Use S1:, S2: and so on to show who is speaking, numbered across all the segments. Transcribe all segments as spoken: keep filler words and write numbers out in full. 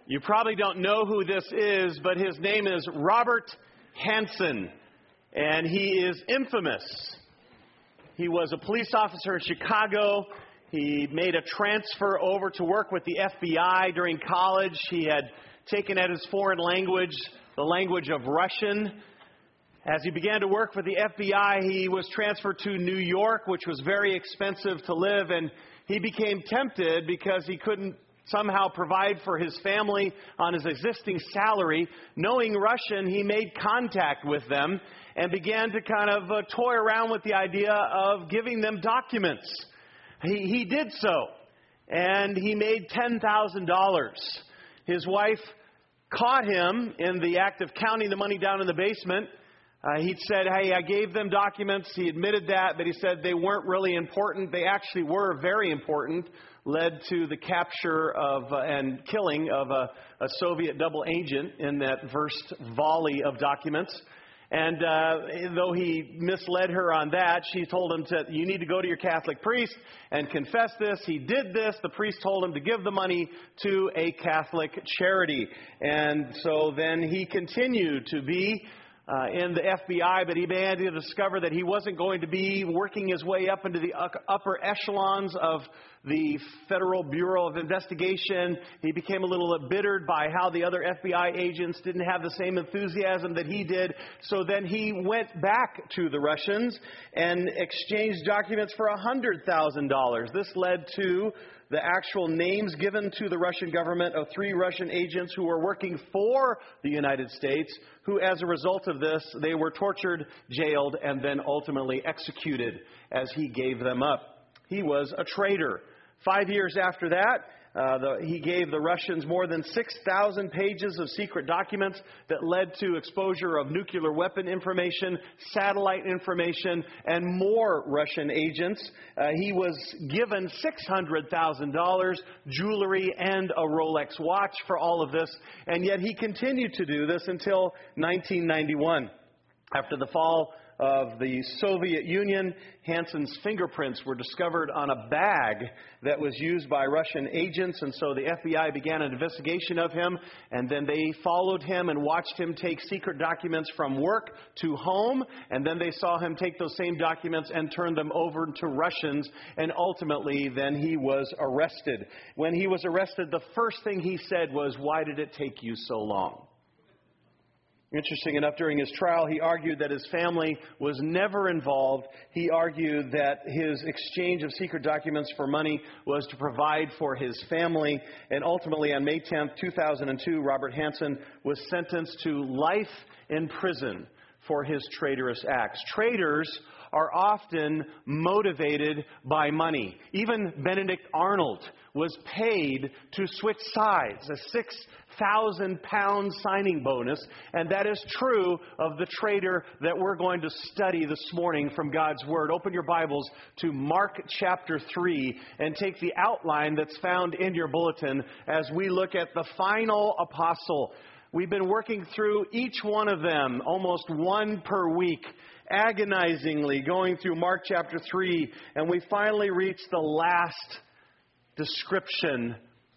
S1: You probably don't know who this is, but his name is Robert Hanssen, and he is infamous. He was a police officer in Chicago. He made a transfer over to work with the F B I during college. He had taken as his foreign language the language of Russian. As he began to work for the F B I, he was transferred to New York, which was very expensive to live, and he became tempted because he couldn't somehow provide for his family on his existing salary. Knowing Russian, he made contact with them and began to kind of uh, toy around with the idea of giving them documents. He, he did so, and he made ten thousand dollars. His wife caught him in the act of counting the money down in the basement. Uh, he'd said, hey, I gave them documents. He admitted that, but he said they weren't really important. They actually were very important, led to the capture of uh, and killing of a, a Soviet double agent in that first volley of documents. And uh, though he misled her on that, she told him to, you need to go to your Catholic priest and confess this. He did this. The priest told him to give the money to a Catholic charity. And so then he continued to be Uh, in the F B I, but he began to discover that he wasn't going to be working his way up into the upper echelons of the Federal Bureau of Investigation. He became a little embittered by how the other F B I agents didn't have the same enthusiasm that he did. So then he went back to the Russians and exchanged documents for one hundred thousand dollars. This led to the actual names given to the Russian government of three Russian agents who were working for the United States, who as a result of this, they were tortured, jailed, and then ultimately executed as he gave them up. He was a traitor. Five years after that, uh, the, he gave the Russians more than six thousand pages of secret documents that led to exposure of nuclear weapon information, satellite information, and more Russian agents. Uh, he was given six hundred thousand dollars, jewelry, and a Rolex watch for all of this, and yet he continued to do this until nineteen ninety-one. After the fall of the Soviet Union, Hanssen's fingerprints were discovered on a bag that was used by Russian agents, and so the F B I began an investigation of him, and then they followed him and watched him take secret documents from work to home, and then they saw him take those same documents and turn them over to Russians, and ultimately then he was arrested. When he was arrested, the first thing he said was, "Why did it take you so long?" Interesting enough, during his trial, he argued that his family was never involved. He argued that his exchange of secret documents for money was to provide for his family. And ultimately, on May tenth, two thousand two, Robert Hanssen was sentenced to life in prison for his traitorous acts. Traitors are often motivated by money. Even Benedict Arnold was paid to switch sides, a six thousand pound signing bonus, and that is true of the traitor that we're going to study this morning from God's Word. Open your Bibles to Mark chapter three and take the outline that's found in your bulletin as we look at the final apostle. We've been working through each one of them, almost one per week, agonizingly going through Mark chapter three, and we finally reach the last description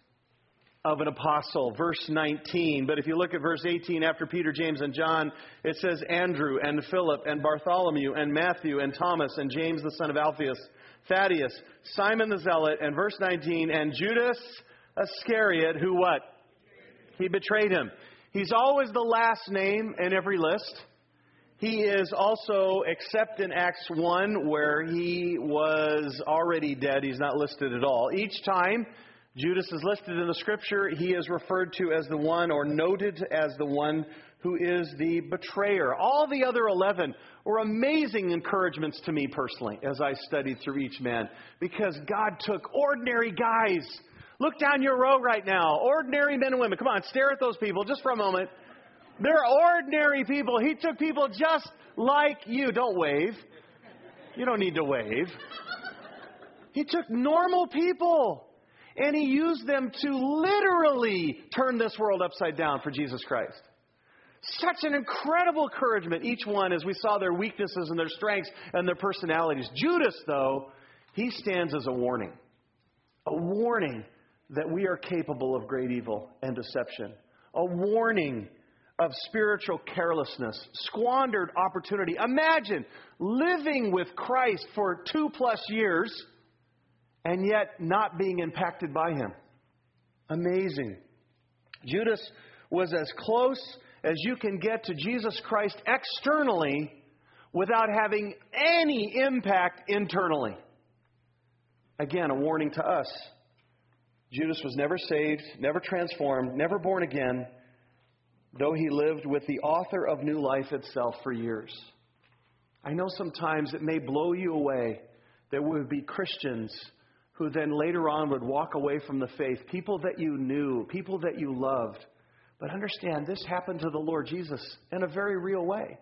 S1: of an apostle, verse nineteen. But if you look at verse eighteen, after Peter, James, and John, it says Andrew and Philip and Bartholomew and Matthew and Thomas and James the son of Alphaeus, Thaddeus, Simon the Zealot, and verse nineteen, and Judas Iscariot, who what? He betrayed him. He's always the last name in every list. He is also, except in Acts one, where he was already dead, he's not listed at all. Each time Judas is listed in the Scripture, he is referred to as the one, or noted as the one, who is the betrayer. All the other eleven were amazing encouragements to me personally as I studied through each man, because God took ordinary guys. Look down your row right now. Ordinary men and women. Come on, stare at those people just for a moment. They're ordinary people. He took people just like you. Don't wave. You don't need to wave. He took normal people, and he used them to literally turn this world upside down for Jesus Christ. Such an incredible encouragement, each one, as we saw their weaknesses and their strengths and their personalities. Judas, though, he stands as a warning. A warning that we are capable of great evil and deception. A warning of spiritual carelessness, squandered opportunity. Imagine living with Christ for two plus years and yet not being impacted by Him. Amazing. Judas was as close as you can get to Jesus Christ externally without having any impact internally. Again, a warning to us. Judas was never saved, never transformed, never born again, though he lived with the author of new life itself for years. I know sometimes it may blow you away that would be Christians who then later on would walk away from the faith, people that you knew, people that you loved. But understand, this happened to the Lord Jesus in a very real way.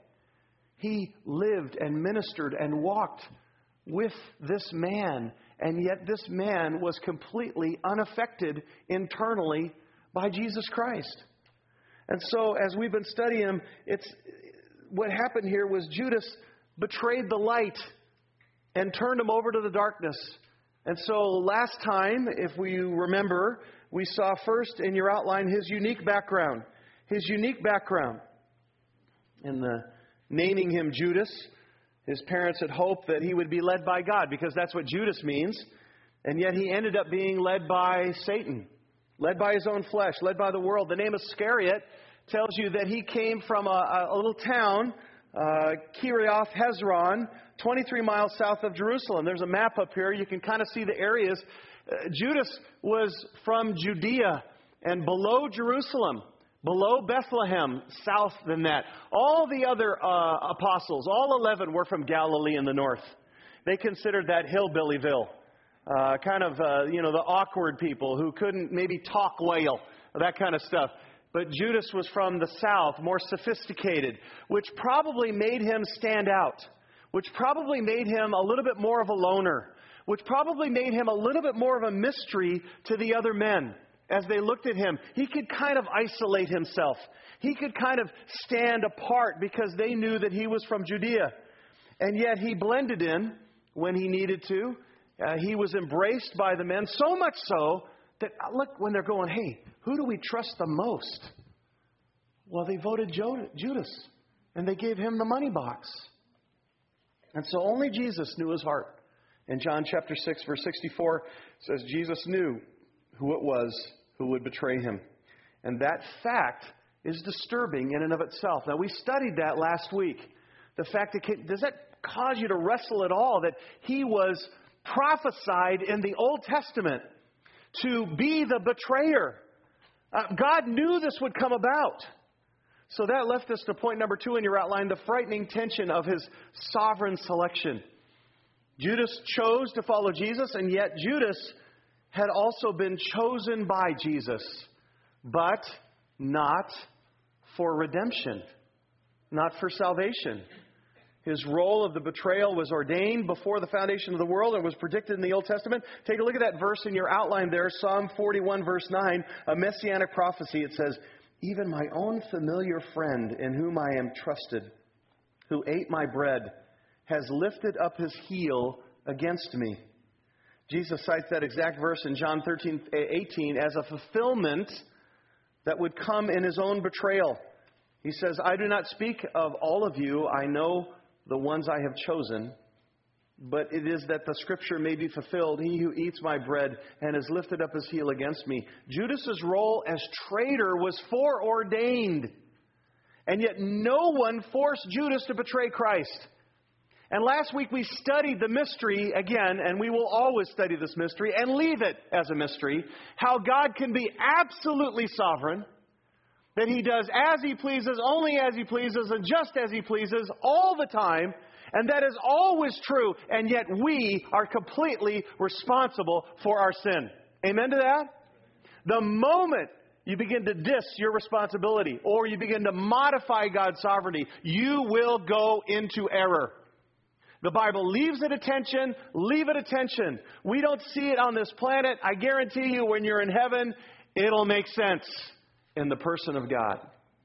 S1: He lived and ministered and walked with this man, and yet this man was completely unaffected internally by Jesus Christ. And so, as we've been studying him, it's what happened here was Judas betrayed the light and turned him over to the darkness. And so, last time, if we remember, we saw first in your outline his unique background. His unique background. In the naming him Judas, his parents had hoped that he would be led by God, because that's what Judas means. And yet he ended up being led by Satan, led by his own flesh, led by the world. The name Iscariot tells you that he came from a, a little town, uh, Kiriath Hezron, twenty-three miles south of Jerusalem. There's a map up here. You can kind of see the areas. Uh, Judas was from Judea and below Jerusalem, below Bethlehem, south than that. All the other uh, apostles, all eleven, were from Galilee in the north. They considered that hillbillyville. Uh, kind of, uh, you know, the awkward people who couldn't maybe talk whale, that kind of stuff. But Judas was from the south, more sophisticated, which probably made him stand out, which probably made him a little bit more of a loner, which probably made him a little bit more of a mystery to the other men. As they looked at him, he could kind of isolate himself. He could kind of stand apart because they knew that he was from Judea. And yet he blended in when he needed to. Uh, he was embraced by the men, so much so that, look, when they're going, hey, who do we trust the most? Well, they voted Judas, and they gave him the money box. And so only Jesus knew his heart. In John chapter six, verse sixty-four, it says Jesus knew who it was who would betray him. And that fact is disturbing in and of itself. Now, we studied that last week. The fact that, does that cause you to wrestle at all? That he was prophesied in the Old Testament to be the betrayer. Uh, God knew this would come about. So that left us to point number two in your outline, the frightening tension of his sovereign selection. Judas chose to follow Jesus, and yet Judas had also been chosen by Jesus, but not for redemption, not for salvation. His role of the betrayal was ordained before the foundation of the world and was predicted in the Old Testament. Take a look at that verse in your outline there, Psalm forty-one, verse nine, a messianic prophecy. It says, even my own familiar friend in whom I am trusted, who ate my bread, has lifted up his heel against me. Jesus cites that exact verse in John thirteen, eighteen as a fulfillment that would come in his own betrayal. He says, I do not speak of all of you. I know the ones I have chosen, but it is that the scripture may be fulfilled. He who eats my bread and has lifted up his heel against me. Judas's role as traitor was foreordained. And yet no one forced Judas to betray Christ. And last week we studied the mystery again, and we will always study this mystery and leave it as a mystery, how God can be absolutely sovereign, that he does as he pleases, only as he pleases, and just as he pleases all the time, and that is always true, and yet we are completely responsible for our sin. Amen to that? The moment you begin to diss your responsibility, or you begin to modify God's sovereignty, you will go into error. The Bible leaves it attention, leave it attention. We don't see it on this planet. I guarantee you when you're in heaven, it'll make sense in the person of God.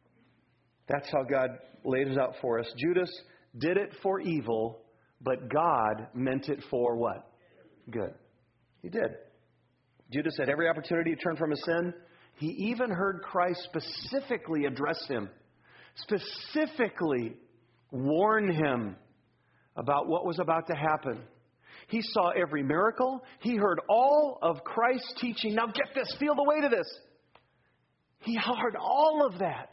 S1: That's how God laid it out for us. Judas did it for evil, but God meant it for what? Good. He did. Judas had every opportunity to turn from his sin. He even heard Christ specifically address him, specifically warn him about what was about to happen. He saw every miracle. He heard all of Christ's teaching. Now get this, feel the weight of this. He heard all of that,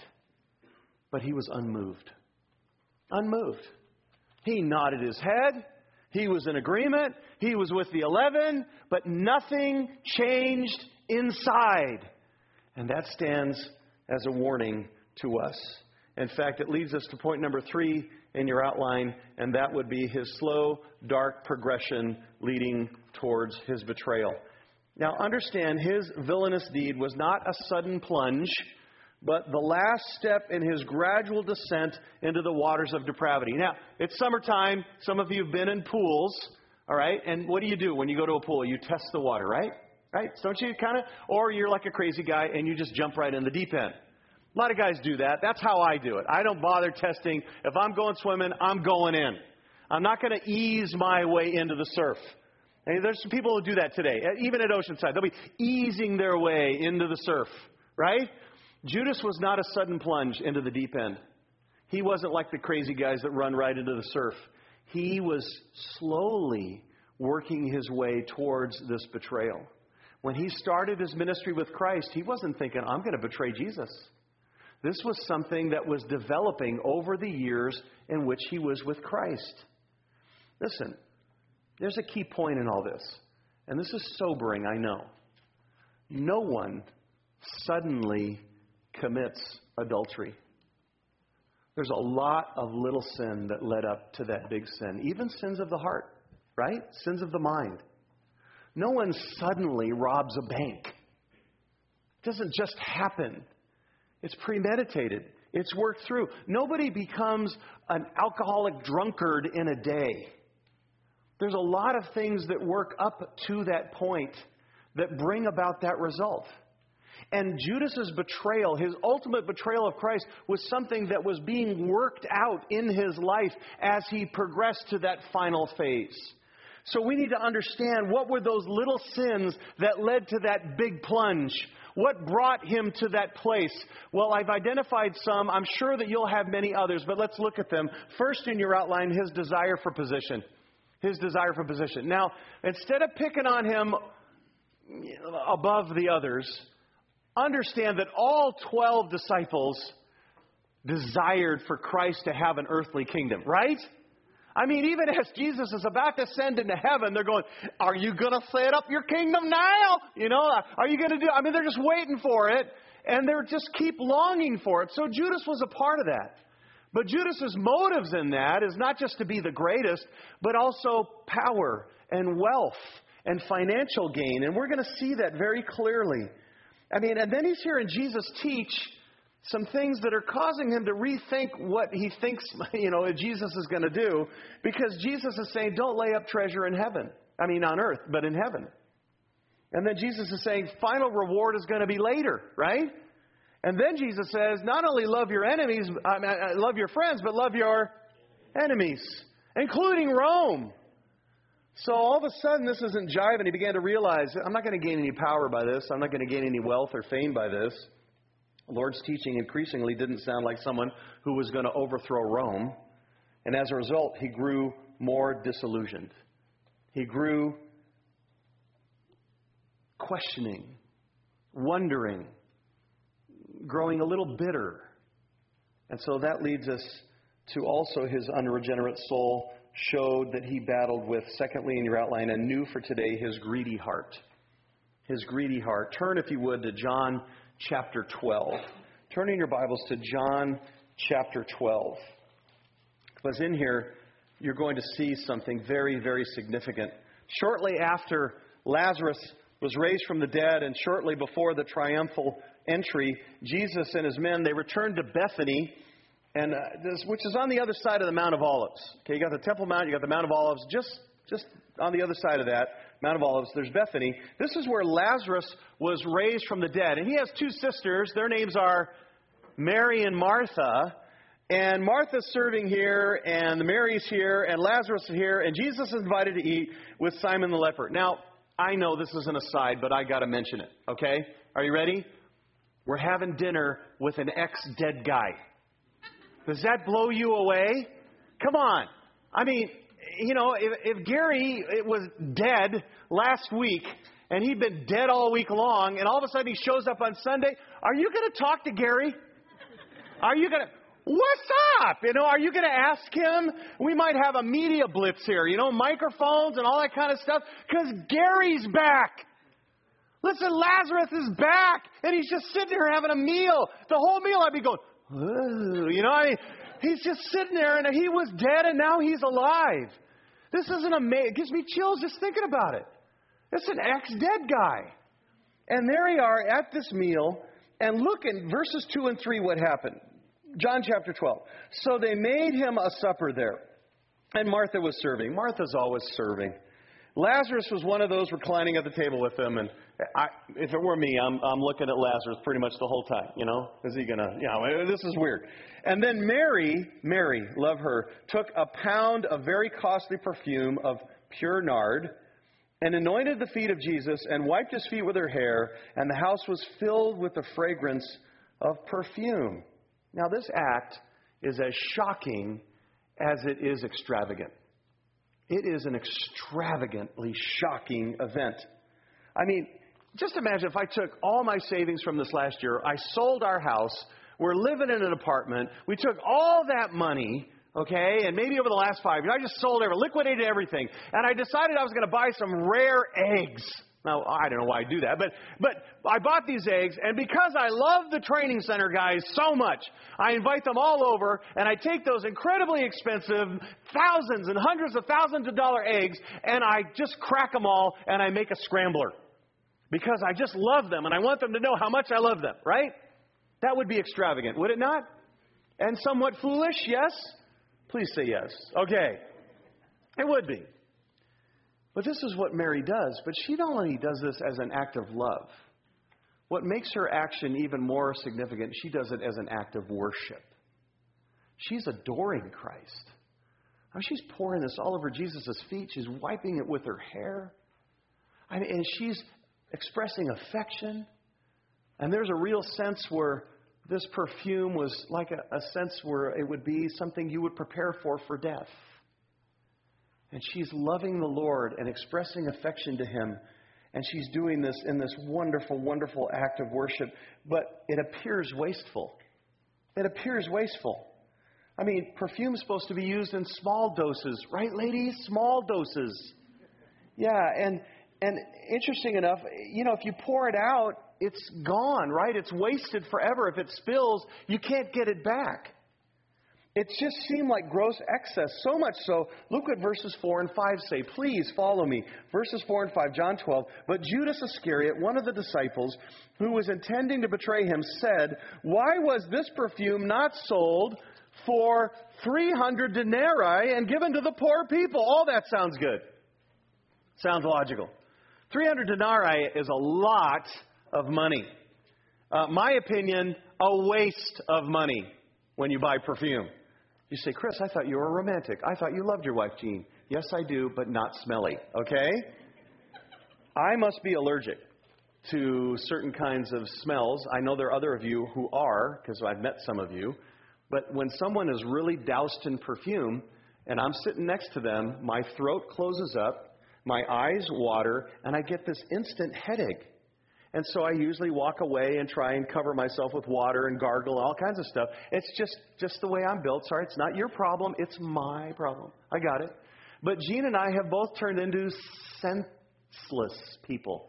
S1: but he was unmoved. Unmoved. He nodded his head. He was in agreement. He was with the eleven, but nothing changed inside. And that stands as a warning to us. In fact, it leads us to point number three in your outline, and that would be his slow, dark progression leading towards his betrayal. Now, understand, his villainous deed was not a sudden plunge, but the last step in his gradual descent into the waters of depravity. Now, it's summertime. Some of you have been in pools, all right? And what do you do when you go to a pool? You test the water, right? Right? Don't you kind of? Or you're like a crazy guy and you just jump right in the deep end. A lot of guys do that. That's how I do it. I don't bother testing. If I'm going swimming, I'm going in. I'm not going to ease my way into the surf. And there's some people who do that today, even at Oceanside. They'll be easing their way into the surf, right? Judas was not a sudden plunge into the deep end. He wasn't like the crazy guys that run right into the surf. He was slowly working his way towards this betrayal. When he started his ministry with Christ, he wasn't thinking, I'm going to betray Jesus. This was something that was developing over the years in which he was with Christ. Listen, there's a key point in all this. And this is sobering, I know. No one suddenly commits adultery. There's a lot of little sin that led up to that big sin. Even sins of the heart, right? Sins of the mind. No one suddenly robs a bank. It doesn't just happen. It's premeditated. It's worked through. Nobody becomes an alcoholic drunkard in a day. There's a lot of things that work up to that point that bring about that result. And Judas's betrayal, his ultimate betrayal of Christ, was something that was being worked out in his life as he progressed to that final phase. So we need to understand, what were those little sins that led to that big plunge? What brought him to that place? Well, I've identified some. I'm sure that you'll have many others, but let's look at them. First in your outline, his desire for position. His desire for position. Now, instead of picking on him above the others, understand that all twelve disciples desired for Christ to have an earthly kingdom, right? I mean, even as Jesus is about to ascend into heaven, they're going, are you going to set up your kingdom now? You know, are you going to do, I mean, they're just waiting for it, and they're just keep longing for it. So Judas was a part of that. But Judas's motives in that is not just to be the greatest, but also power and wealth and financial gain. And we're going to see that very clearly. I mean, and then he's hearing Jesus teach some things that are causing him to rethink what he thinks, you know, Jesus is going to do. Because Jesus is saying, don't lay up treasure in heaven. I mean, on earth, but in heaven. And then Jesus is saying, final reward is going to be later, right? And then Jesus says, not only love your enemies, I mean, love your friends, but love your enemies, including Rome. So all of a sudden, this isn't jiving. He began to realize, I'm not going to gain any power by this. I'm not going to gain any wealth or fame by this. The Lord's teaching increasingly didn't sound like someone who was going to overthrow Rome. And as a result, he grew more disillusioned. He grew questioning, wondering, growing a little bitter. And so that leads us to also his unregenerate soul showed that he battled with, secondly in your outline, and new for today, his greedy heart. His greedy heart. Turn, if you would, to John chapter twelve. Turning your Bibles to John chapter twelve. Because in here, you're going to see something very, very significant. Shortly after Lazarus was raised from the dead, and shortly before the triumphal entry, Jesus and his men, they returned to Bethany, and uh, this, which is on the other side of the Mount of Olives. Okay, you got the Temple Mount, you got the Mount of Olives, just just on the other side of that, Mount of Olives, there's Bethany. This is where Lazarus was raised from the dead. And he has two sisters. Their names are Mary and Martha. And Martha's serving here, and Mary's here, and Lazarus is here, and Jesus is invited to eat with Simon the leper. Now, I know this is an aside, but I got to mention it, okay? Are you ready? We're having dinner with an ex-dead guy. Does that blow you away? Come on. I mean, you know, if, if Gary it was dead last week and he'd been dead all week long and all of a sudden he shows up on Sunday, are you going to talk to Gary? Are you going to... What's up? You know, are you going to ask him? We might have a media blitz here, you know, microphones and all that kind of stuff, because Gary's back. Listen, Lazarus is back, and he's just sitting here having a meal. The whole meal I'd be going, ooh, you know, I mean, he's just sitting there, and he was dead, and now he's alive. This isn't amazing. It gives me chills just thinking about it. It's an ex-dead guy. And there we are at this meal, and look in verses two and three what happened. John chapter twelve. So they made him a supper there, and Martha was serving. Martha's always serving. Lazarus was one of those reclining at the table with them, and I, if it were me, I'm, I'm looking at Lazarus pretty much the whole time. You know, is he gonna? You know, this is weird. And then Mary, Mary, love her, took a pound of very costly perfume of pure nard, and anointed the feet of Jesus, and wiped his feet with her hair, and the house was filled with the fragrance of perfume. Now, this act is as shocking as it is extravagant. It is an extravagantly shocking event. I mean, just imagine if I took all my savings from this last year, I sold our house, we're living in an apartment, we took all that money, okay, and maybe over the last five years, I just sold everything, liquidated everything, and I decided I was going to buy some rare eggs. Now, I don't know why I do that, but but I bought these eggs, and because I love the training center guys so much, I invite them all over, and I take those incredibly expensive thousands and hundreds of thousands of dollar eggs, and I just crack them all, and I make a scrambler. Because I just love them, and I want them to know how much I love them, right? That would be extravagant, would it not? And somewhat foolish, yes? Please say yes. Okay. It would be. But this is what Mary does. But she not only does this as an act of love. What makes her action even more significant, she does it as an act of worship. She's adoring Christ. I mean, she's pouring this all over Jesus' feet. She's wiping it with her hair. I mean, and she's expressing affection. And there's a real sense where this perfume was like a, a sense where it would be something you would prepare for for death. And she's loving the Lord and expressing affection to Him. And she's doing this in this wonderful, wonderful act of worship. But it appears wasteful. It appears wasteful. I mean, perfume is supposed to be used in small doses. Right, ladies? Small doses. Yeah, and and interesting enough, you know, if you pour it out, it's gone, right? It's wasted forever. If it spills, you can't get it back. It just seemed like gross excess, so much so. Look what verses four and five say. Please follow me. Verses four and five, John twelve. But Judas Iscariot, one of the disciples, who was intending to betray him, said, "Why was this perfume not sold for three hundred denarii and given to the poor people?" All that sounds good. Sounds logical. three hundred denarii is a lot of money. Uh, my opinion, a waste of money when you buy perfume. You say, "Chris, I thought you were romantic. I thought you loved your wife, Jean." Yes, I do, but not smelly, okay? I must be allergic to certain kinds of smells. I know there are other of you who are, because I've met some of you. But when someone is really doused in perfume, and I'm sitting next to them, my throat closes up, my eyes water, and I get this instant headache. And so I usually walk away and try and cover myself with water and gargle and all kinds of stuff. It's just, just the way I'm built. Sorry, it's not your problem. It's my problem. I got it. But Jean and I have both turned into senseless people.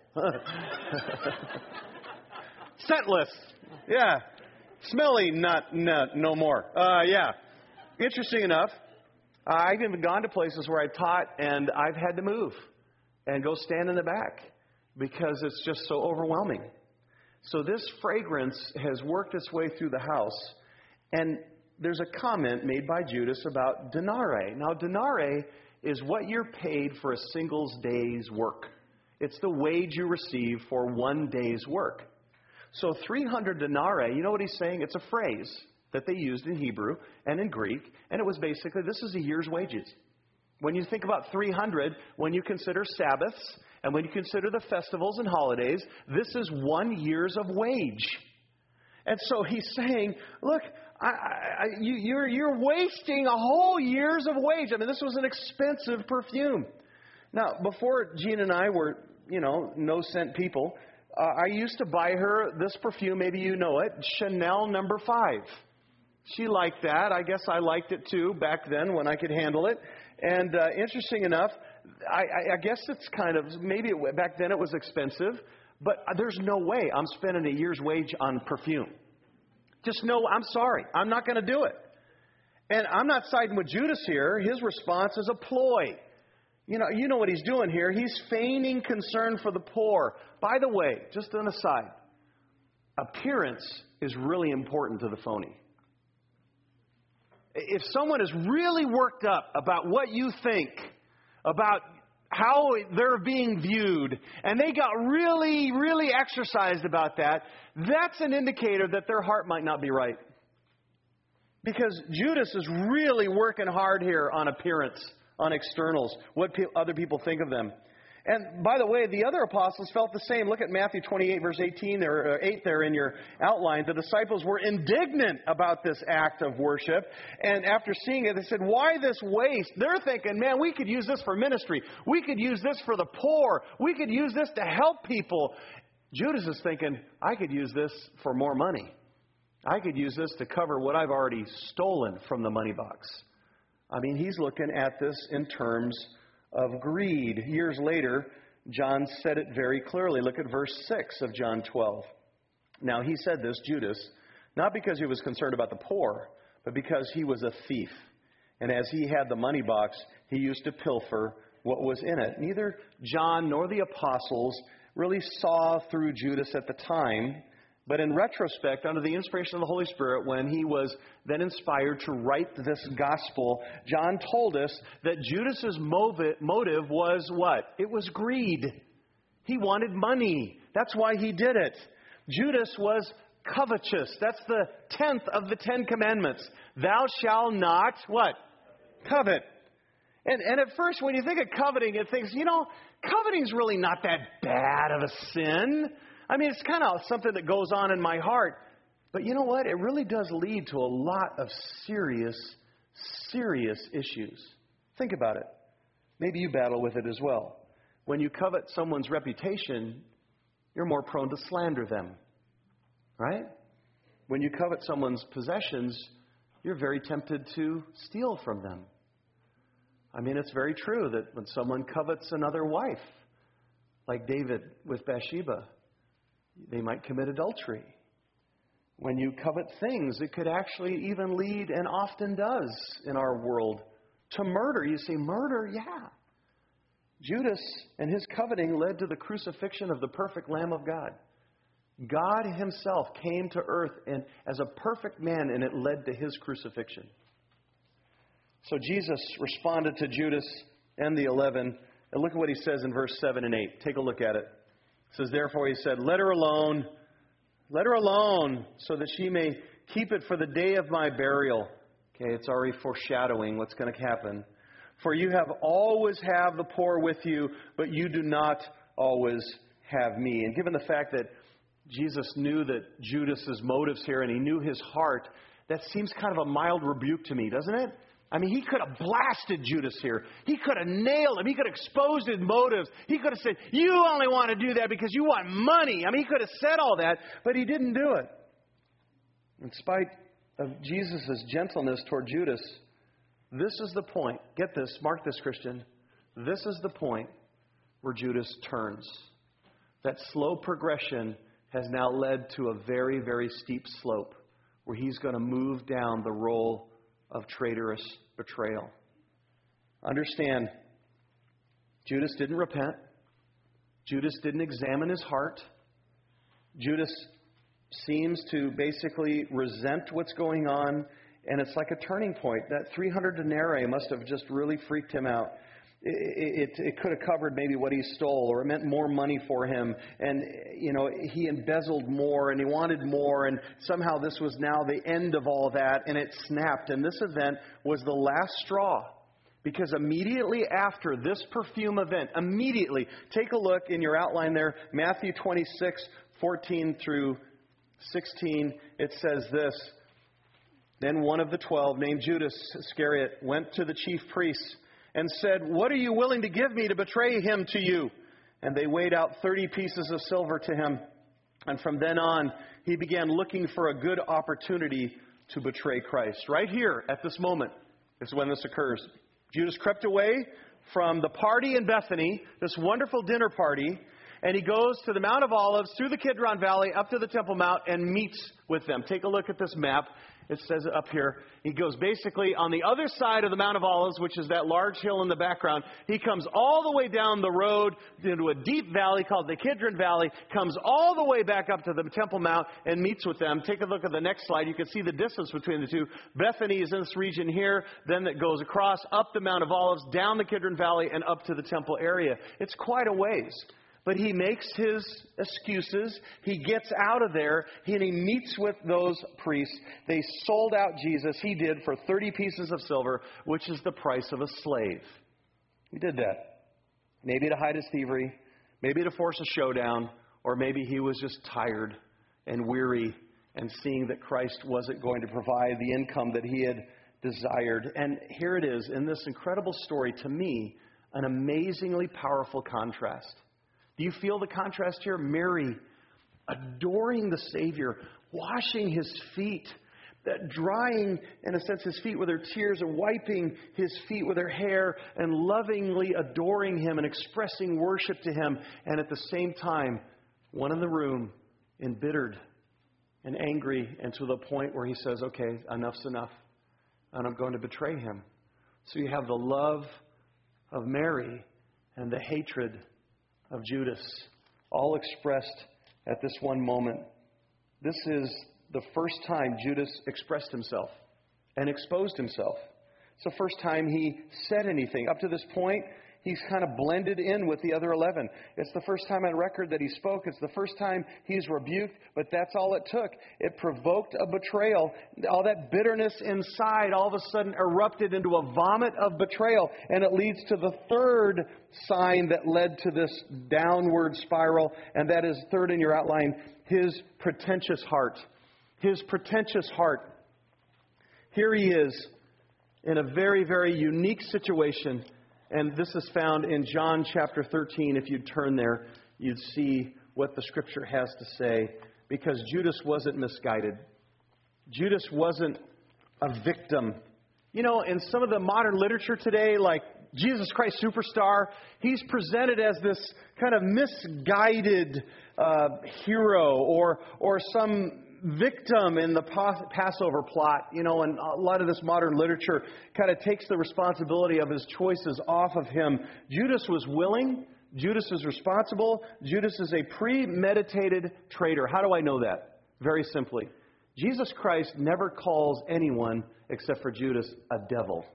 S1: Scentless. Yeah. Smelly, not, not no more. Uh, yeah. Interesting enough, I've even gone to places where I taught and I've had to move and go stand in the back, because it's just so overwhelming. So this fragrance has worked its way through the house. And there's a comment made by Judas about denarii. Now, denarii is what you're paid for a single day's work. It's the wage you receive for one day's work. So three hundred denarii, you know what he's saying? It's a phrase that they used in Hebrew and in Greek. And it was basically, this is a year's wages. When you think about three hundred, when you consider Sabbaths, And when you consider the festivals and holidays, this is one year's of wage. And so he's saying, look, I, I, you, you're, you're wasting a whole year's of wage. I mean, this was an expensive perfume. Now, before Jean and I were, you know, no-scent people, uh, I used to buy her this perfume. Maybe you know it, Chanel number five. She liked that. I guess I liked it too back then when I could handle it. And uh, interesting enough, I, I, I guess it's kind of, maybe it, back then it was expensive, but there's no way I'm spending a year's wage on perfume. Just no, I'm sorry. I'm not going to do it. And I'm not siding with Judas here. His response is a ploy. You know, you know what he's doing here. He's feigning concern for the poor. By the way, just an aside, appearance is really important to the phony. If someone is really worked up about what you think, about how they're being viewed, and they got really, really exercised about that, that's an indicator that their heart might not be right. Because Judas is really working hard here on appearance, on externals, what pe- other people think of them. And by the way, the other apostles felt the same. Look at Matthew twenty-eight, verse eighteen, or eight there in your outline. The disciples were indignant about this act of worship. And after seeing it, they said, why this waste? They're thinking, man, we could use this for ministry. We could use this for the poor. We could use this to help people. Judas is thinking, I could use this for more money. I could use this to cover what I've already stolen from the money box. I mean, he's looking at this in terms of greed. Years later, John said it very clearly. Look at verse six of John twelve. Now, he said this, Judas, not because he was concerned about the poor, but because he was a thief. And as he had the money box, he used to pilfer what was in it. Neither John nor the apostles really saw through Judas at the time. But in retrospect, under the inspiration of the Holy Spirit, when he was then inspired to write this gospel, John told us that Judas's motive was what? It was greed. He wanted money. That's why he did it. Judas was covetous. That's the tenth of the Ten Commandments. Thou shalt not, what? Covet. And, and at first, when you think of coveting, it thinks, you know, coveting's really not that bad of a sin. I mean, it's kind of something that goes on in my heart. But you know what? It really does lead to a lot of serious, serious issues. Think about it. Maybe you battle with it as well. When you covet someone's reputation, you're more prone to slander them. Right? When you covet someone's possessions, you're very tempted to steal from them. I mean, it's very true that when someone covets another wife, like David with Bathsheba, they might commit adultery. When you covet things, it could actually even lead, and often does in our world, to murder. You say, murder? Yeah. Judas and his coveting led to the crucifixion of the perfect Lamb of God. God himself came to earth and as a perfect man, and it led to his crucifixion. So Jesus responded to Judas and the eleven. And look at what he says in verse seven and eight. Take a look at it. It says, therefore he said, let her alone, let her alone, so that she may keep it for the day of my burial. Okay, it's already foreshadowing what's going to happen. For you have always have the poor with you, but you do not always have me. And given the fact that Jesus knew that Judas's motives here, and he knew his heart, that seems kind of a mild rebuke to me, doesn't it? I mean, he could have blasted Judas here. He could have nailed him. He could have exposed his motives. He could have said, you only want to do that because you want money. I mean, he could have said all that, but he didn't do it. In spite of Jesus' gentleness toward Judas, this is the point. Get this. Mark this, Christian. This is the point where Judas turns. That slow progression has now led to a very, very steep slope where he's going to move down the roll of traitorous betrayal. Understand, Judas didn't repent. Judas didn't examine his heart. Judas seems to basically resent what's going on, and it's like a turning point. That three hundred denarii must have just really freaked him out. It, it, it could have covered maybe what he stole, or it meant more money for him. And, you know, he embezzled more and he wanted more. And somehow this was now the end of all that, and it snapped. And this event was the last straw. Because immediately after this perfume event, immediately, take a look in your outline there, Matthew twenty-six, fourteen through sixteen, it says this, "Then one of the twelve, named Judas Iscariot, went to the chief priests and said, 'What are you willing to give me to betray him to you?' And they weighed out thirty pieces of silver to him. And from then on, he began looking for a good opportunity to betray Christ." Right here, at this moment, is when this occurs. Judas crept away from the party in Bethany, this wonderful dinner party, and he goes to the Mount of Olives, through the Kidron Valley, up to the Temple Mount, and meets with them. Take a look at this map. It says it up here. He goes basically on the other side of the Mount of Olives, which is that large hill in the background. He comes all the way down the road into a deep valley called the Kidron Valley, comes all the way back up to the Temple Mount and meets with them. Take a look at the next slide. You can see the distance between the two. Bethany is in this region here. Then it goes across, up the Mount of Olives, down the Kidron Valley, and up to the temple area. It's quite a ways. But he makes his excuses. He gets out of there, and he meets with those priests. They sold out Jesus. He did for thirty pieces of silver, which is the price of a slave. He did that. Maybe to hide his thievery, maybe to force a showdown, or maybe he was just tired and weary and seeing that Christ wasn't going to provide the income that he had desired. And here it is in this incredible story, to me, an amazingly powerful contrast. Do you feel the contrast here? Mary adoring the Savior, washing his feet, that drying, in a sense, his feet with her tears and wiping his feet with her hair and lovingly adoring him and expressing worship to him. And at the same time, one in the room, embittered and angry, and to the point where he says, okay, enough's enough, and I'm going to betray him. So you have the love of Mary and the hatred of Judas, all expressed at this one moment. This is the first time Judas expressed himself and exposed himself. It's the first time he said anything. Up to this point, he's kind of blended in with the other eleven. It's the first time on record that he spoke. It's the first time he's rebuked, but that's all it took. It provoked a betrayal. All that bitterness inside all of a sudden erupted into a vomit of betrayal, and it leads to the third sign that led to this downward spiral, and that is third in your outline, his pretentious heart. His pretentious heart. Here he is in a very, very unique situation. And this is found in John chapter thirteen. If you'd turn there, you'd see what the Scripture has to say. Because Judas wasn't misguided. Judas wasn't a victim. You know, in some of the modern literature today, like Jesus Christ Superstar, he's presented as this kind of misguided uh, hero or or some victim in the Passover plot, you know, and a lot of this modern literature kind of takes the responsibility of his choices off of him. Judas was willing. Judas is responsible. Judas is a premeditated traitor. How do I know that? Very simply. Jesus Christ never calls anyone, except for Judas, a devil.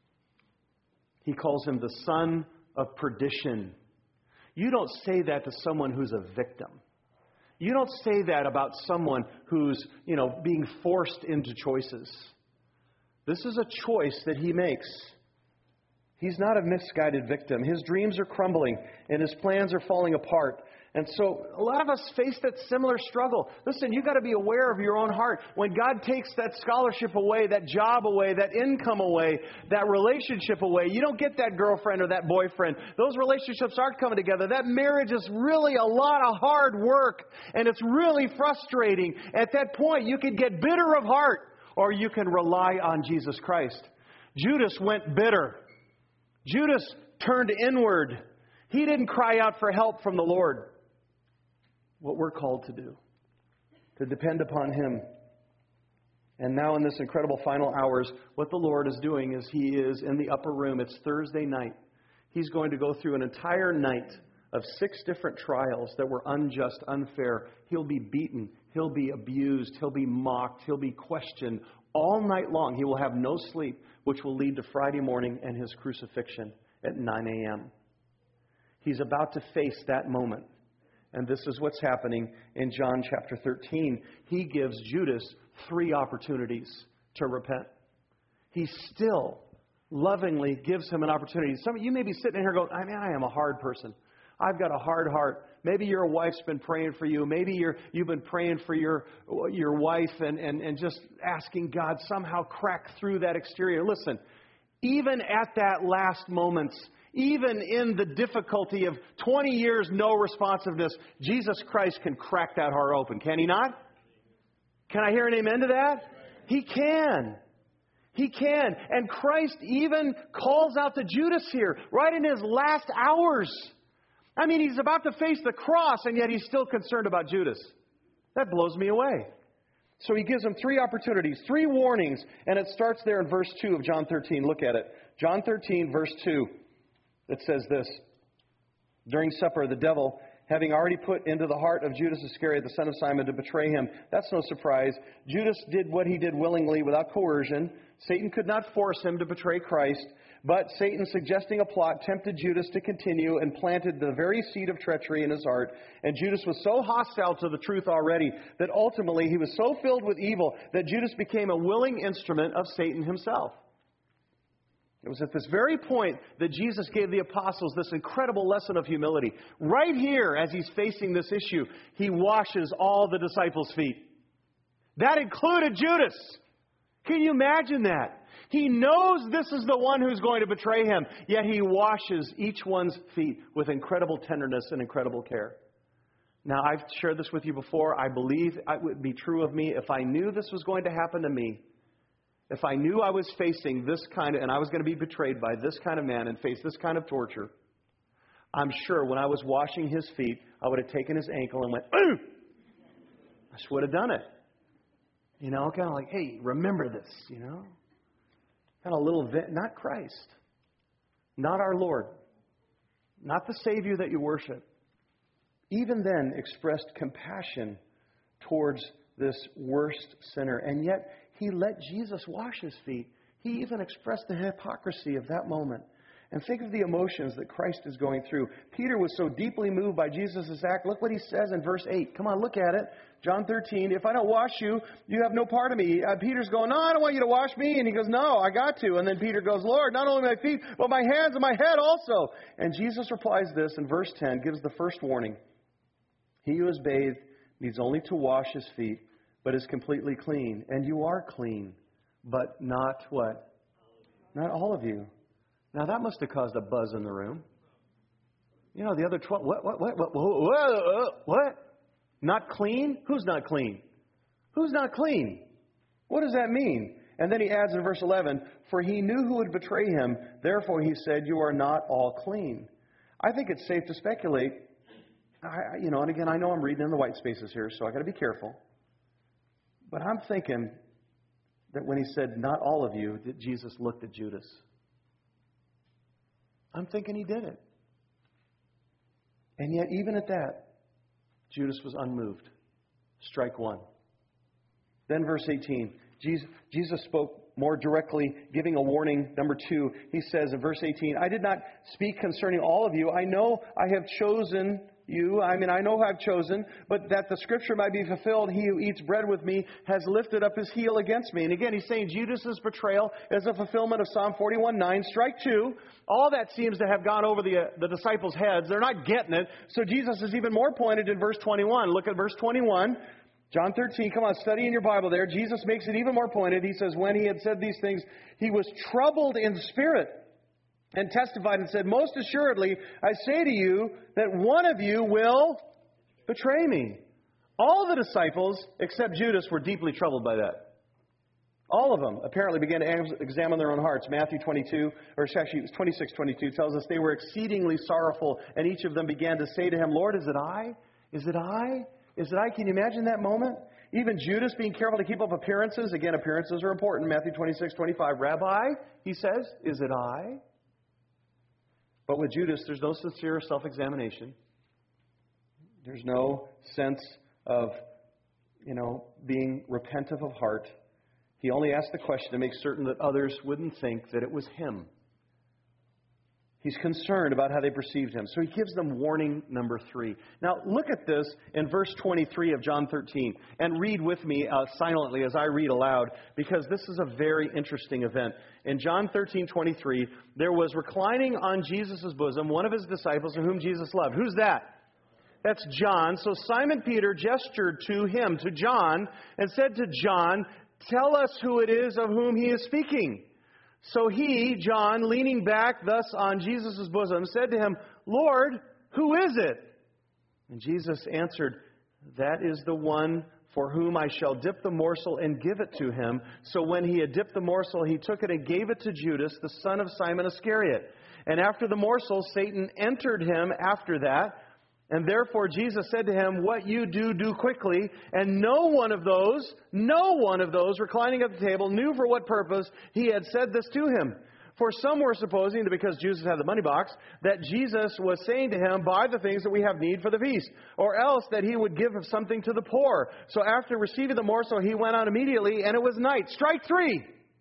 S1: He calls him the son of perdition. You don't say that to someone who's a victim. You don't say that about someone who's, you know, being forced into choices. This is a choice that he makes. He's not a misguided victim. His dreams are crumbling and his plans are falling apart. And so a lot of us face that similar struggle. Listen, you've got to be aware of your own heart. When God takes that scholarship away, that job away, that income away, that relationship away, you don't get that girlfriend or that boyfriend. Those relationships aren't coming together. That marriage is really a lot of hard work, and it's really frustrating. At that point, you can get bitter of heart, or you can rely on Jesus Christ. Judas went bitter. Judas turned inward. He didn't cry out for help from the Lord. What we're called to do, to depend upon Him. And now in this incredible final hours, what the Lord is doing is He is in the upper room. It's Thursday night. He's going to go through an entire night of six different trials that were unjust, unfair. He'll be beaten. He'll be abused. He'll be mocked. He'll be questioned all night long. He will have no sleep, which will lead to Friday morning and His crucifixion at nine a.m. He's about to face that moment. And this is what's happening in John chapter thirteen. He gives Judas three opportunities to repent. He still lovingly gives him an opportunity. Some of you may be sitting here going, I mean, I am a hard person. I've got a hard heart. Maybe your wife's been praying for you. Maybe you're, you've been praying for your your wife and, and, and just asking God somehow crack through that exterior. Listen, even at that last moments, even in the difficulty of twenty years no responsiveness, Jesus Christ can crack that heart open. Can He not? Can I hear an amen to that? He can. He can. And Christ even calls out to Judas here, right in his last hours. I mean, He's about to face the cross, and yet He's still concerned about Judas. That blows me away. So He gives him three opportunities, three warnings, and it starts there in verse two of John thirteen. Look at it. John thirteen, verse two. It says this. During supper, the devil, having already put into the heart of Judas Iscariot, the son of Simon, to betray Him. That's no surprise. Judas did what he did willingly, without coercion. Satan could not force him to betray Christ. But Satan, suggesting a plot, tempted Judas to continue and planted the very seed of treachery in his heart. And Judas was so hostile to the truth already that ultimately he was so filled with evil that Judas became a willing instrument of Satan himself. It was at this very point that Jesus gave the apostles this incredible lesson of humility. Right here, as He's facing this issue, He washes all the disciples' feet. That included Judas. Can you imagine that? He knows this is the one who's going to betray Him, yet He washes each one's feet with incredible tenderness and incredible care. Now, I've shared this with you before. I believe it would be true of me if I knew this was going to happen to me. If I knew I was facing this kind of, and I was going to be betrayed by this kind of man and face this kind of torture, I'm sure when I was washing his feet, I would have taken his ankle and went, "Ooh!" I just would have done it. You know, kind of like, hey, remember this, you know? Kind of a little, vi- not Christ, not our Lord, not the Savior that you worship. Even then expressed compassion towards this worst sinner. And yet, He let Jesus wash his feet. He even expressed the hypocrisy of that moment. And think of the emotions that Christ is going through. Peter was so deeply moved by Jesus' act. Look what he says in verse eight. Come on, look at it. John thirteen. If I don't wash you, you have no part of me. Uh, Peter's going, no, I don't want you to wash me. And he goes, no, I got to. And then Peter goes, Lord, not only my feet, but my hands and my head also. And Jesus replies this in verse ten, gives the first warning. He who is bathed needs only to wash his feet, but is completely clean. And you are clean, but not what? Not all of you. Now, that must have caused a buzz in the room. You know, the other twelve, what, what, what, what, what, what? Not clean? Who's not clean? Who's not clean? What does that mean? And then he adds in verse eleven, for he knew who would betray him, therefore he said, you are not all clean. I think it's safe to speculate, I, you know, and again, I know I'm reading in the white spaces here, so I got to be careful. But I'm thinking that when he said, not all of you, that Jesus looked at Judas. I'm thinking he did it. And yet, even at that, Judas was unmoved. Strike one. Then verse eighteen, Jesus, Jesus spoke more directly, giving a warning. Number two, he says in verse eighteen, I did not speak concerning all of you. I know I have chosen you. I mean, I know I've chosen, but that the scripture might be fulfilled, he who eats bread with me has lifted up his heel against me. And again, he's saying Judas' betrayal is a fulfillment of Psalm forty-one nine. Strike two. All that seems to have gone over the, uh, the disciples' heads. They're not getting it. So Jesus is even more pointed in verse twenty-one. Look at verse twenty-one. John thirteen, come on, study in your Bible there. Jesus makes it even more pointed. He says, when he had said these things, he was troubled in spirit and testified and said, most assuredly, I say to you that one of you will betray me. All the disciples, except Judas, were deeply troubled by that. All of them apparently began to examine their own hearts. Matthew twenty-two, or actually twenty-six twenty-two tells us they were exceedingly sorrowful, and each of them began to say to him, Lord, is it I? Is it I? Is it I? Can you imagine that moment? Even Judas being careful to keep up appearances. Again, appearances are important. Matthew twenty-six twenty-five, Rabbi, he says, is it I? But with Judas, there's no sincere self-examination. There's no sense of, you know, being repentant of heart. He only asked the question to make certain that others wouldn't think that it was him. He's concerned about how they perceived him. So he gives them warning number three. Now, look at this in verse twenty-three of John thirteen. And read with me uh, silently as I read aloud, because this is a very interesting event. In John thirteen twenty-three, there was reclining on Jesus' bosom one of his disciples whom Jesus loved. Who's that? That's John. So Simon Peter gestured to him, to John, and said to John, "Tell us who it is of whom he is speaking." So he, John, leaning back thus on Jesus' bosom, said to him, "Lord, who is it?" And Jesus answered, "That is the one for whom I shall dip the morsel and give it to him." So when he had dipped the morsel, he took it and gave it to Judas, the son of Simon Iscariot. And after the morsel, Satan entered him after that. And therefore Jesus said to him, "What you do, do quickly." And no one of those, no one of those reclining at the table knew for what purpose he had said this to him. For some were supposing that because Jesus had the money box, that Jesus was saying to him, "Buy the things that we have need for the feast," or else that he would give something to the poor. So after receiving the morsel, he went out immediately, and it was night. Strike three.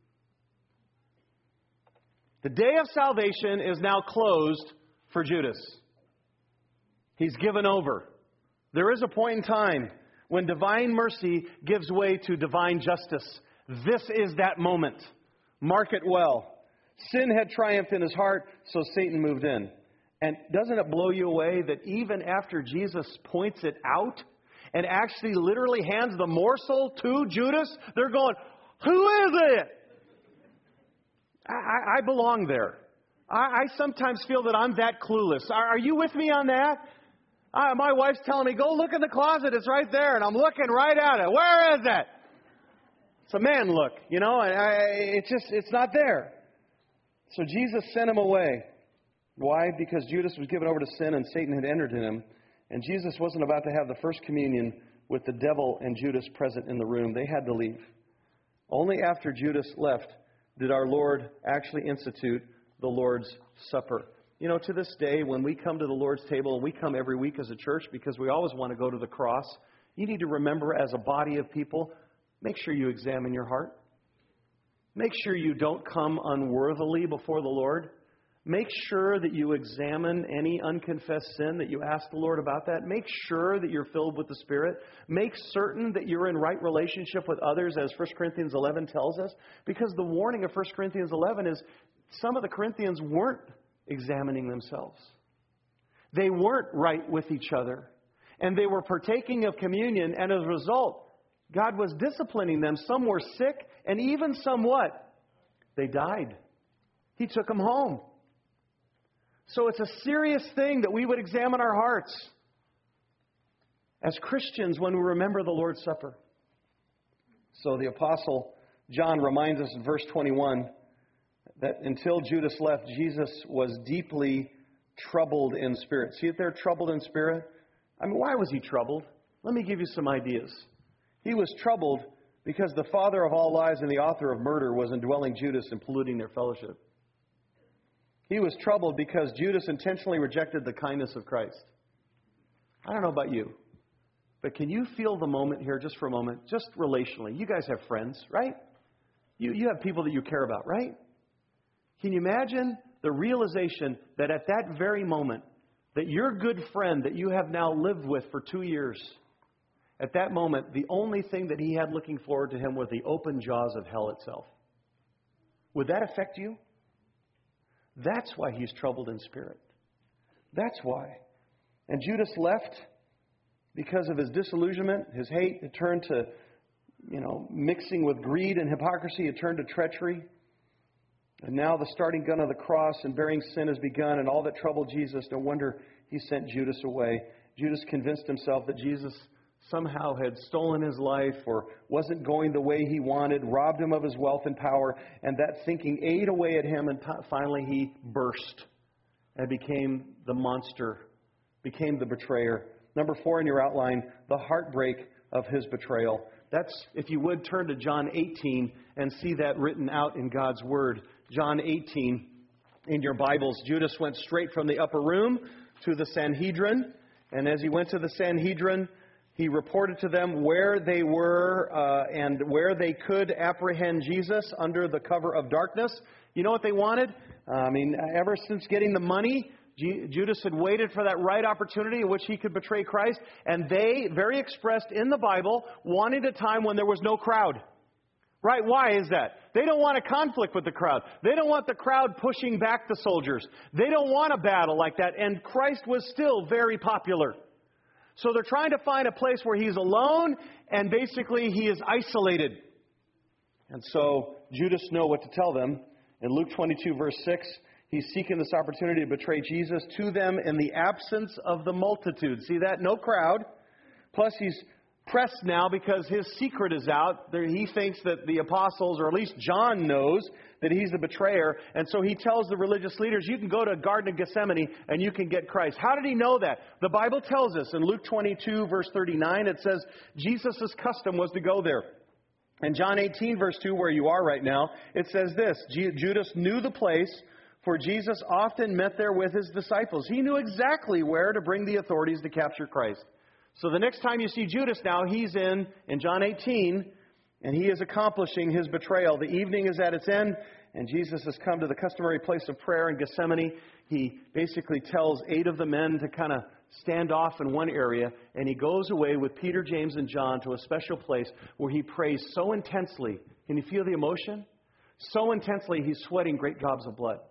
S1: The day of salvation is now closed for Judas. He's given over. There is a point in time when divine mercy gives way to divine justice. This is that moment. Mark it well. Sin had triumphed in his heart, so Satan moved in. And doesn't it blow you away that even after Jesus points it out and actually literally hands the morsel to Judas, they're going, "Who is it?" I, I, I belong there. I, I sometimes feel that I'm that clueless. Are, are you with me on that? Uh, my wife's telling me, "Go look in the closet. It's right there." And I'm looking right at it. Where is it? It's a man look, you know, and I, it's just, it's not there. So Jesus sent him away. Why? Because Judas was given over to sin and Satan had entered in him. And Jesus wasn't about to have the first communion with the devil and Judas present in the room. They had to leave. Only after Judas left did our Lord actually institute the Lord's Supper. You know, to this day, when we come to the Lord's table, and we come every week as a church because we always want to go to the cross, you need to remember as a body of people, make sure you examine your heart. Make sure you don't come unworthily before the Lord. Make sure that you examine any unconfessed sin, that you ask the Lord about that. Make sure that you're filled with the Spirit. Make certain that you're in right relationship with others, as First Corinthians eleven tells us. Because the warning of First Corinthians eleven is some of the Corinthians weren't examining themselves. They weren't right with each other. And they were partaking of communion, and as a result, God was disciplining them. Some were sick, and even some what? They died. He took them home. So it's a serious thing that we would examine our hearts as Christians when we remember the Lord's Supper. So the Apostle John reminds us in verse twenty-one that until Judas left, Jesus was deeply troubled in spirit. See if they're troubled in spirit? I mean, why was he troubled? Let me give you some ideas. He was troubled because the father of all lies and the author of murder was indwelling Judas and polluting their fellowship. He was troubled because Judas intentionally rejected the kindness of Christ. I don't know about you, but can you feel the moment here just for a moment, just relationally? You guys have friends, right? You, you have people that you care about, right? Can you imagine the realization that at that very moment, that your good friend that you have now lived with for two years, at that moment, the only thing that he had looking forward to him was the open jaws of hell itself? Would that affect you? That's why he's troubled in spirit. That's why. And Judas left because of his disillusionment, his hate. It turned to, you know, mixing with greed and hypocrisy. It turned to treachery. And now the starting gun of the cross and bearing sin has begun, and all that troubled Jesus, no wonder he sent Judas away. Judas convinced himself that Jesus somehow had stolen his life or wasn't going the way he wanted, robbed him of his wealth and power, and that thinking ate away at him, and t- finally he burst and became the monster, became the betrayer. Number four in your outline, the heartbreak of his betrayal. That's, if you would, turn to John eighteen and see that written out in God's Word. John eighteen in your Bibles. Judas went straight from the upper room to the Sanhedrin, and as he went to the Sanhedrin, he reported to them where they were uh, and where they could apprehend Jesus under the cover of darkness. You know what they wanted? I mean, ever since getting the money, G- Judas had waited for that right opportunity in which he could betray Christ. And they, very expressed in the Bible, wanted a time when there was no crowd. Right? Why is that? They don't want a conflict with the crowd. They don't want the crowd pushing back the soldiers. They don't want a battle like that. And Christ was still very popular. So they're trying to find a place where He's alone and basically He is isolated. And so Judas knew what to tell them. In Luke twenty-two, verse six, he's seeking this opportunity to betray Jesus to them in the absence of the multitude. See that? No crowd. Plus he's pressed now because his secret is out. He thinks that the apostles, or at least John knows, that he's the betrayer. And so he tells the religious leaders, you can go to Garden of Gethsemane and you can get Christ. How did he know that? The Bible tells us in Luke twenty-two, verse thirty-nine, it says Jesus' custom was to go there. In John eighteen, verse two, where you are right now, it says this, Judas knew the place, for Jesus often met there with His disciples. He knew exactly where to bring the authorities to capture Christ. So the next time you see Judas now, he's in, in John eighteen, and he is accomplishing his betrayal. The evening is at its end, and Jesus has come to the customary place of prayer in Gethsemane. He basically tells eight of the men to kind of stand off in one area, and he goes away with Peter, James, and John to a special place where he prays so intensely. Can you feel the emotion? So intensely, he's sweating great gobs of blood.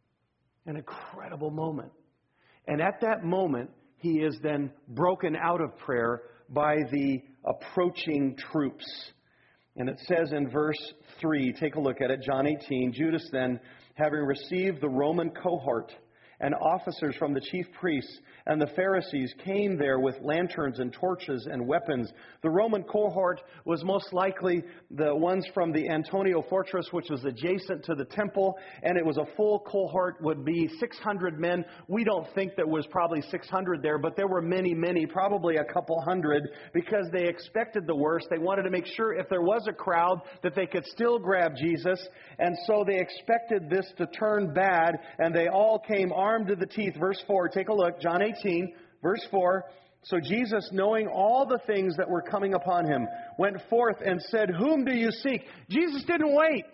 S1: An incredible moment. And at that moment, he is then broken out of prayer by the approaching troops. And it says in verse three, take a look at it, John eighteen, Judas then, having received the Roman cohort and officers from the chief priests and the Pharisees, came there with lanterns and torches and weapons. The Roman cohort was most likely the ones from the Antonia fortress, which was adjacent to the temple, and it was a full cohort, would be six hundred men. We don't think there was probably six hundred there, but there were many, many, probably a couple hundred, because they expected the worst. They wanted to make sure if there was a crowd that they could still grab Jesus, and so they expected this to turn bad, and they all came armed to the teeth. Verse four, take a look, John eighteen, verse four. So Jesus, knowing all the things that were coming upon him, went forth and said, whom do you seek? Jesus didn't wait.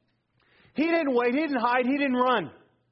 S1: He didn't wait. He didn't hide. He didn't run.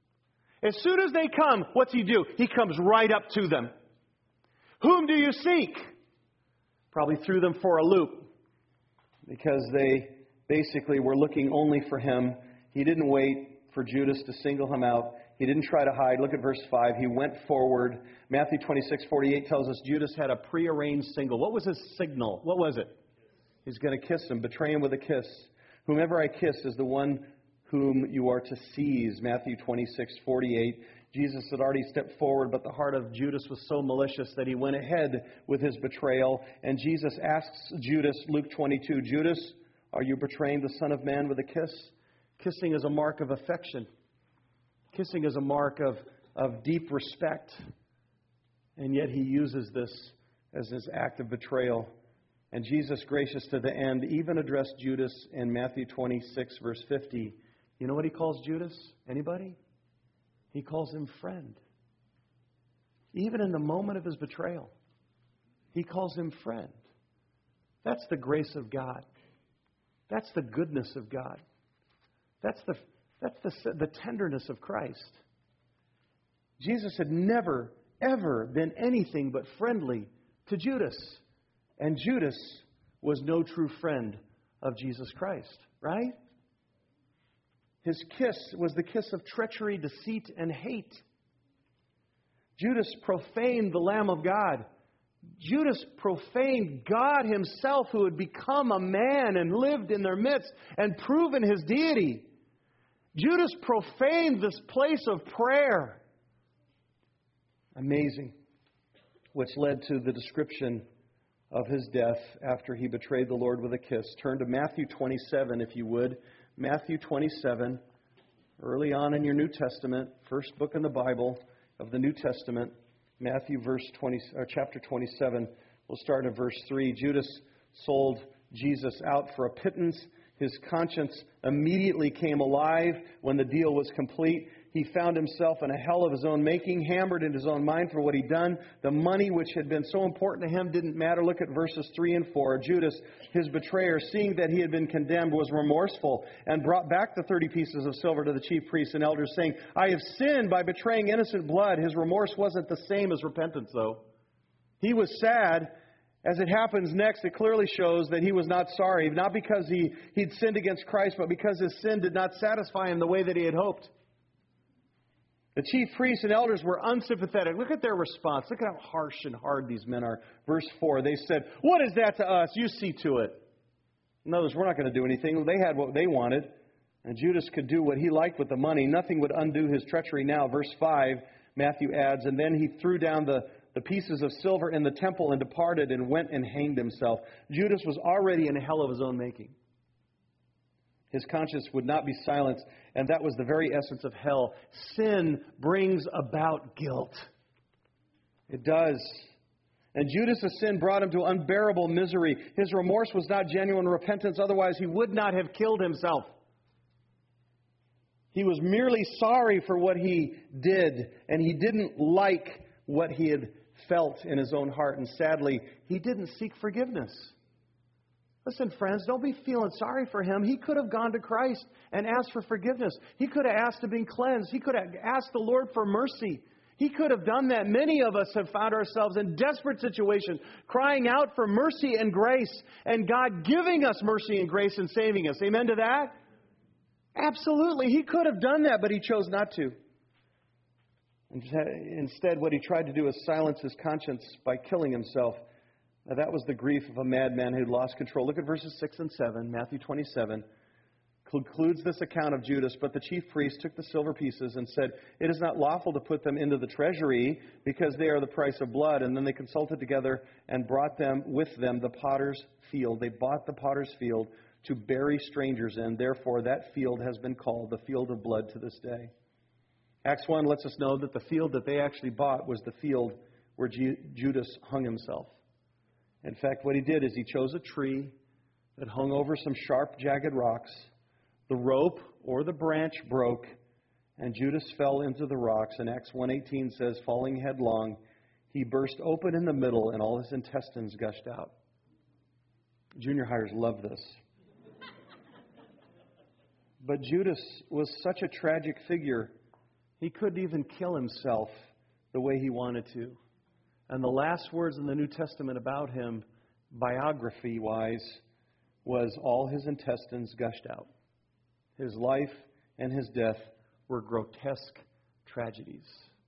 S1: As soon as they come, what's he do? He comes right up to them. Whom do you seek? Probably threw them for a loop because they basically were looking only for him. He didn't wait for Judas to single him out. He didn't try to hide. Look at verse five. He went forward. Matthew twenty-six forty-eight tells us Judas had a prearranged signal. What was his signal? What was it? He's going to kiss him, betray him with a kiss. Whomever I kiss is the one whom you are to seize. Matthew twenty-six forty-eight. Jesus had already stepped forward, but the heart of Judas was so malicious that he went ahead with his betrayal. And Jesus asks Judas, Luke twenty-two, Judas, are you betraying the Son of Man with a kiss? Kissing is a mark of affection. Kissing is a mark of, of deep respect. And yet he uses this as his act of betrayal. And Jesus, gracious to the end, even addressed Judas in Matthew twenty-six, verse fifty. You know what he calls Judas? Anybody? He calls him friend. Even in the moment of his betrayal, he calls him friend. That's the grace of God. That's the goodness of God. That's the That's the, the tenderness of Christ. Jesus had never, ever been anything but friendly to Judas. And Judas was no true friend of Jesus Christ, right? His kiss was the kiss of treachery, deceit, and hate. Judas profaned the Lamb of God. Judas profaned God Himself, who had become a man and lived in their midst and proven His deity. Judas profaned this place of prayer. Amazing. Which led to the description of his death after he betrayed the Lord with a kiss. Turn to Matthew twenty-seven, if you would. Matthew twenty-seven, early on in your New Testament, first book in the Bible of the New Testament, Matthew verse twenty, or chapter twenty-seven. We'll start at verse three. Judas sold Jesus out for a pittance. His conscience immediately came alive when the deal was complete.
S2: he found himself in a hell of his own making, hammered in his own mind for what he'd done. The money which had been so important to him didn't matter. Look at verses three and four. Judas, his betrayer, seeing that he had been condemned, was remorseful and brought back the thirty pieces of silver to the chief priests and elders, saying, I have sinned by betraying innocent blood. His remorse wasn't the same as repentance, though. He was sad. As it happens next, it clearly shows that he was not sorry, not because he, he'd sinned against Christ, but because his sin did not satisfy him the way that he had hoped. The chief priests and elders were unsympathetic. Look at their response. Look at how harsh and hard these men are. Verse four, they said, what is that to us? You see to it. In other words, we're not going to do anything. They had what they wanted, and Judas could do what he liked with the money. Nothing would undo his treachery now. Verse five, Matthew adds, and then he threw down the the pieces of silver in the temple and departed and went and hanged himself. Judas was already in a hell of his own making. His conscience would not be silenced, and that was the very essence of hell. Sin brings about guilt. It does. And Judas' sin brought him to unbearable misery. His remorse was not genuine repentance, otherwise he would not have killed himself. He was merely sorry for what he did, and he didn't like what he had felt in his own heart, and sadly, he didn't seek forgiveness. Listen, friends, don't be feeling sorry for him. He could have gone to Christ and asked for forgiveness. He could have asked to be cleansed. He could have asked the Lord for mercy. He could have done that. Many of us have found ourselves in desperate situations, crying out for mercy and grace, and God giving us mercy and grace and saving us. Amen to that? Absolutely. He could have done that, but he chose not to. Instead, what he tried to do is silence his conscience by killing himself. Now, that was the grief of a madman who lost control. Look at verses six and seven. Matthew twenty-seven concludes this account of Judas. But the chief priest took the silver pieces and said, it is not lawful to put them into the treasury because they are the price of blood. And then they consulted together and brought them with them the potter's field. They bought the potter's field to bury strangers in. Therefore, that field has been called the field of blood to this day. Acts one lets us know that the field that they actually bought was the field where G- Judas hung himself. In fact, what he did is he chose a tree that hung over some sharp, jagged rocks. The rope or the branch broke, and Judas fell into the rocks. And Acts one eighteen says, falling headlong, he burst open in the middle, and all his intestines gushed out. Junior hires love this. But Judas was such a tragic figure, he couldn't even kill himself the way he wanted to. And the last words in the New Testament about him, biography-wise, was all his intestines gushed out. His life and his death were grotesque tragedies.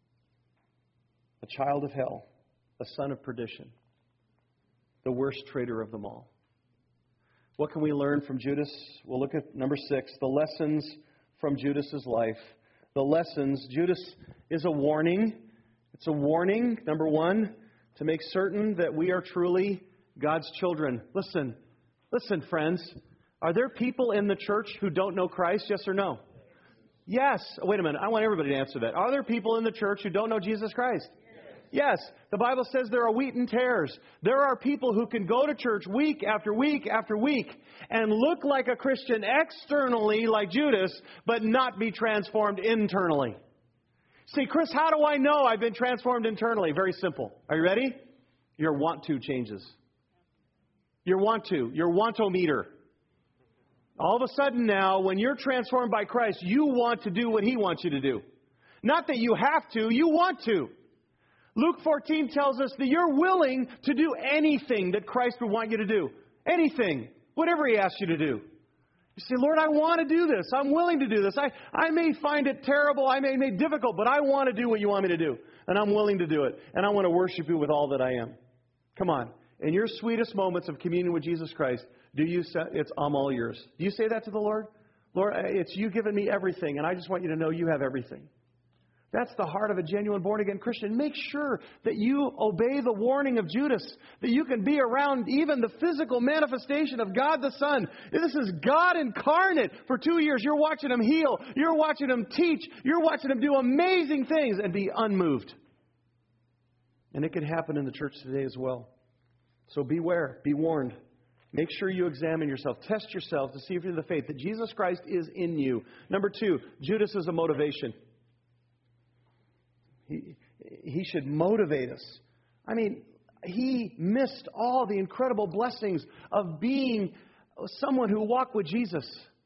S2: A child of hell, a son of perdition, the worst traitor of them all. What can we learn from Judas? We'll look at number six, the lessons from Judas's life. The lessons. Judas is a warning. It's a warning, number one, to make certain that we are truly God's children. Listen, listen, friends. Are there people in the church who don't know Christ? Yes or no? Yes. Wait a minute. I want everybody to answer that. Are there people in the church who don't know Jesus Christ? Yes. The Bible says there are wheat and tares. There are people who can go to church week after week after week and look like a Christian externally, like Judas, but not be transformed internally. See, Chris, how do I know I've been transformed internally? Very simple. Are you ready? Your want to changes. Your want to. Your want-o-meter. All of a sudden now, when you're transformed by Christ, you want to do what He wants you to do. Not that you have to, you want to. Luke fourteen tells us that you're willing to do anything that Christ would want you to do. Anything. Whatever He asks you to do. You say, Lord, I want to do this. I'm willing to do this. I, I may find it terrible. I may make it difficult, but I want to do what you want me to do. And I'm willing to do it. And I want to worship you with all that I am. Come on. In your sweetest moments of communion with Jesus Christ, do you say, it's, I'm all yours. Do you say that to the Lord? Lord, it's you giving me everything, and I just want you to know you have everything. That's the heart of a genuine born-again Christian. Make sure that you obey the warning of Judas, that you can be around even the physical manifestation of God the Son. This is God incarnate. For two years, you're watching Him heal. You're watching Him teach. You're watching Him do amazing things and be unmoved. And it can happen in the church today as well. So beware. Be warned. Make sure you examine yourself. Test yourself to see if you're in the faith that Jesus Christ is in you. Number two, Judas is a motivation. He, he should motivate us. I mean, he missed all the incredible blessings of being someone who walked with Jesus.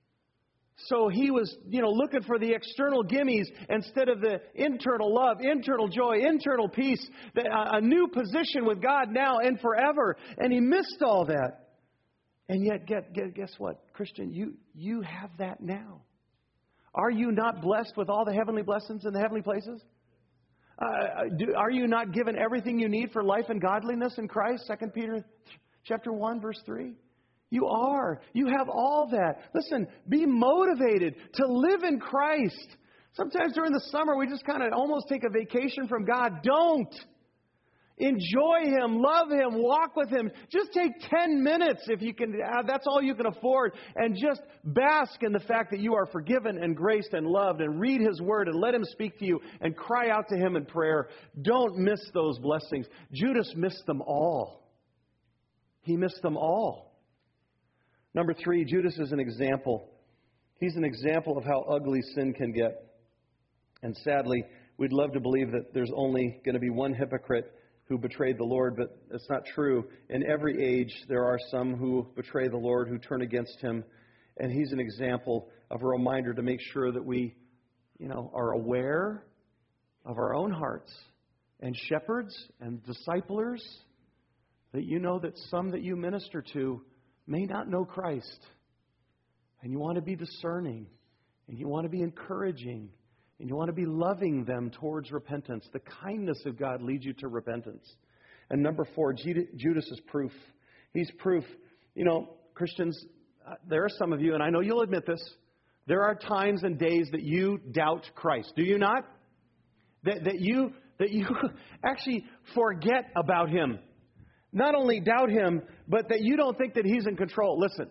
S2: So he was, you know, looking for the external gimmies instead of the internal love, internal joy, internal peace, a new position with God now and forever. And he missed all that. And yet, get, get, guess what? Christian, you, you have that now. Are you not blessed with all the heavenly blessings in the heavenly places? Uh, do, are you not given everything you need for life and godliness in Christ? Second Peter chapter one, verse three. You are. You have all that. Listen, be motivated to live in Christ. Sometimes during the summer, we just kind of almost take a vacation from God. Don't. Enjoy Him, love Him, walk with Him. Just take ten minutes if you can. That's all you can afford. And just bask in the fact that you are forgiven and graced and loved. And read His Word and let Him speak to you. And cry out to Him in prayer. Don't miss those blessings. Judas missed them all. He missed them all. Number three, Judas is an example. He's an example of how ugly sin can get. And sadly, we'd love to believe that there's only going to be one hypocrite who betrayed the Lord, but it's not true. In every age, there are some who betray the Lord, who turn against Him. And he's an example of a reminder to make sure that we, you know, are aware of our own hearts. And shepherds and disciplers, that you know that some that you minister to may not know Christ. And you want to be discerning. And you want to be encouraging. And you want to be loving them towards repentance. The kindness of God leads you to repentance. And number four, Judas is proof. He's proof. You know, Christians, there are some of you, and I know you'll admit this, there are times and days that you doubt Christ. Do you not? That, that you that you actually forget about Him. Not only doubt Him, but that you don't think that He's in control. Listen,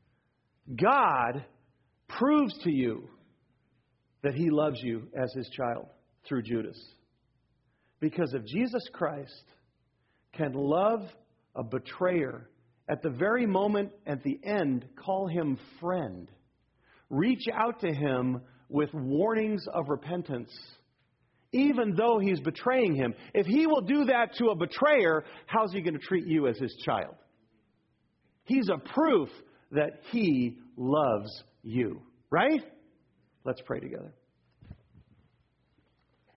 S2: God proves to you that He loves you as His child through Judas. Because if Jesus Christ can love a betrayer at the very moment, at the end, call him friend, reach out to him with warnings of repentance, even though he's betraying him. If He will do that to a betrayer, how's He going to treat you as His child? He's a proof that He loves you. Right? Let's pray together.